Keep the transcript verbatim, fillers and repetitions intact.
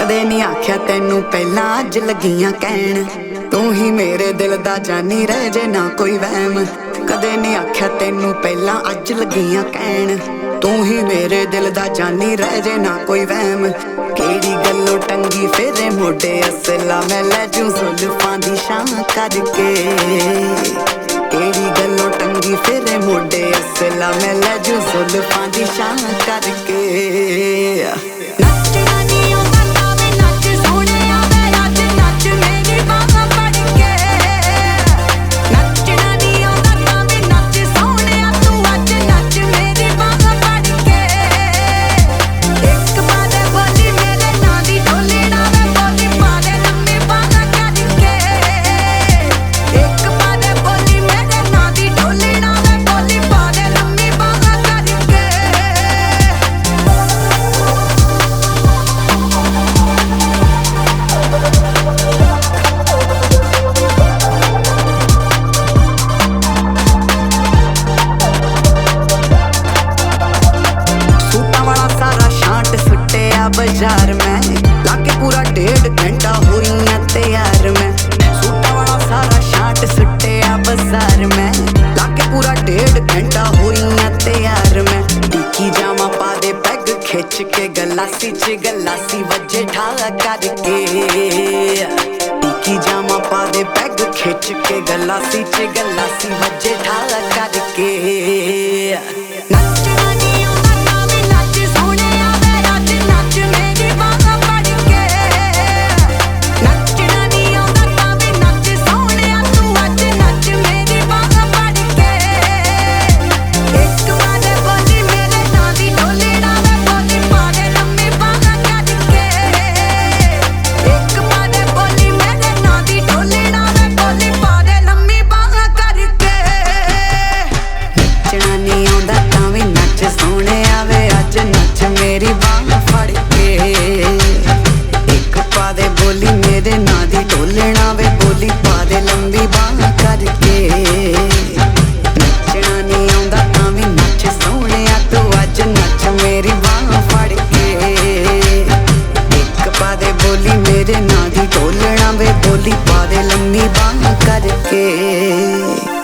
कदे नहीं आख्या तैनू पहला अज लगियां कहन तू ही मेरे दिल दा जानी रह जे ना कोई वहम। कदे नहीं आख्या तैनू पहला अज लगियां कहन तू ही मेरे दिल दा जानी रह जे ना कोई वहम। केड़ी गल्लों टंगी फेरे मोडे असला मैं लै जूं जुल्फां दी शां करके। केड़ी गल्लों टंगी फेरे मोडे असला मैं लै जूं जुल्फां दी शां करके। बाजार में लाके पूरा डेढ़ घंटा हुई तैयार में। सूटा वाला सारा शाट सुटे बाजार में लाके पूरा डेढ़ घंटा हुई तैयार में। टिकी जामा पा दे पैग खिच के गलासी च गलासी वजे ठा करके। टिकी जामा पा दे पैग खिच के गलासी च गलासी वजे ठा करके। मेरी बांह फड़ के एक पा दे बोली मेरे ना दी ढोलना वे बोली पा दे लंबी बांह करके। नचना नहीं आंदा तां वी नच सोहणिया तू अज नच मेरी बांह फड़ के। एक पा दे बोली मेरे ना दी ढोलना वे बोली पा दे लंबी बांह करके।